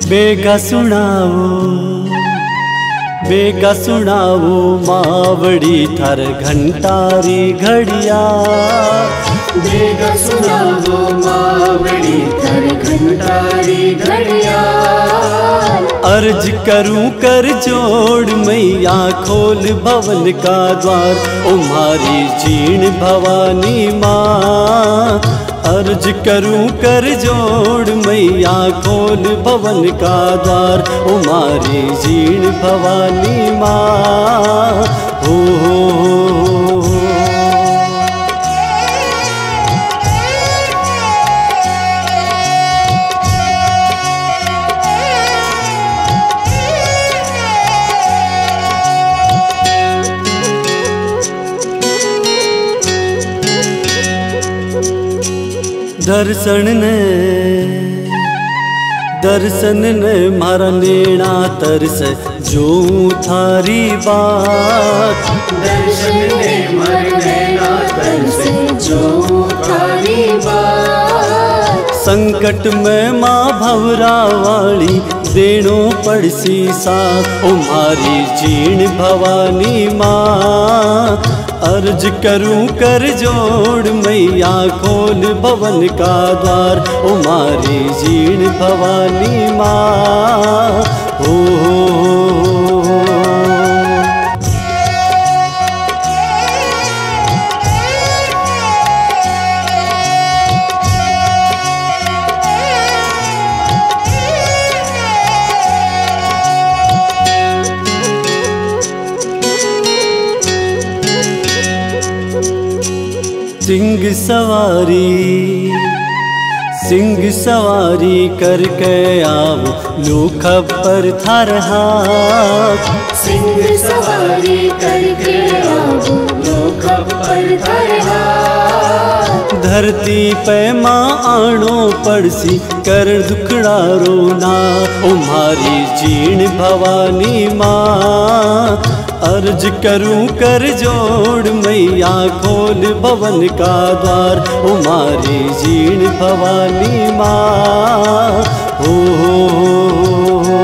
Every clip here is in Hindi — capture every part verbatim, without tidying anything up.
बेगा सुनाओ बेगा सुनाओ मावड़ी थार घंटारी घड़िया। बेगा सुनाओ मावड़ी थार घंटारी घड़िया। अर्ज करूं कर जोड़ मैया खोल भवन का द्वार, ओ मारी जीण भवानी माँ। अर्ज करूं कर जोड़ मैया खोल भवन का द्वार, ओ मारी जीण भवानी माँ। हो, हो, हो। दर्शन ने दर्शन ने मारा नेणा तरस जो थारी बात। दर्शन ने मारा नेणा तरस जो थारी बात। संकट में माँ भवरा वाली देनो पड़सी साथ, ओ मारी जीण भवानी माँ। अर्ज करूं कर जोड़ मैया खोल भवन का द्वार, ओ मारी जीण भवानी माँ। हो, हो, हो। सिंह सवारी सिंह सवारी करके आओ लो खबर थार हाथ। सिंह सवारी करके आओ लो खबर थार हाथ। धरती पे माँ आनो पड़सी कर दुखड़ा रोना, ओ मारी जीण भवानी माँ। अर्ज करूं कर जोड़ मैया खोल भवन का द्वार, ओ मारी जीण भवानी माँ। हो, हो, हो।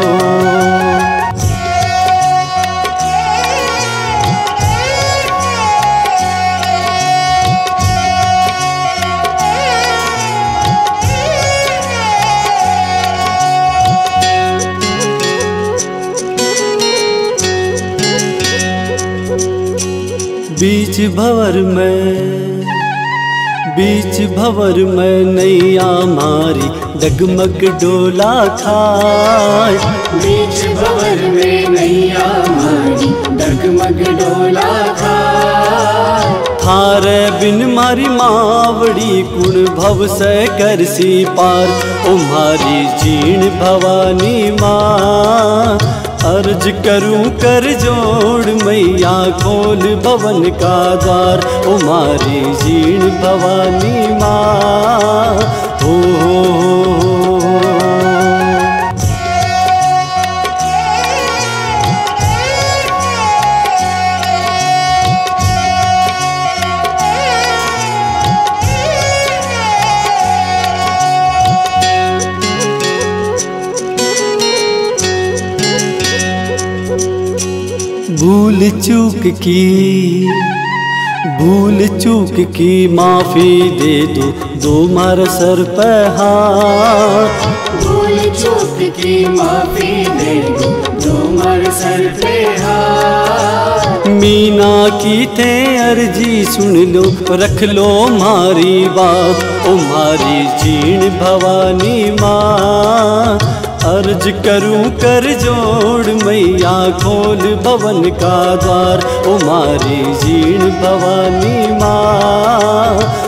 बीच भंवर में बीच भंवर में नैया मारी डगमग डोला खाए। बीच भंवर में नैया मारी डगमग डोला खाए। थारे बिन मारी मावड़ी कुण भव से करसी पार, ओ मारी जीण भवानी माँ। अर्ज करूं कर जोड़ मैया खोल भवन का द्वार, ओ मारी जीण भवानी माँ। हो, हो, हो। भूल चूक की भूल चूक की माफी दे दो दो मार सर पे हाथ। भूल चूक की माफी दे दो दो मार सर पे हाथ। मीना की थे अर्जी सुन लो रख लो मारी बात, ओ मारी जीण भवानी माँ। अर्ज करूं कर जोड़ मैया खोल भवन का द्वार, ओ मारी जीण भवानी माँ।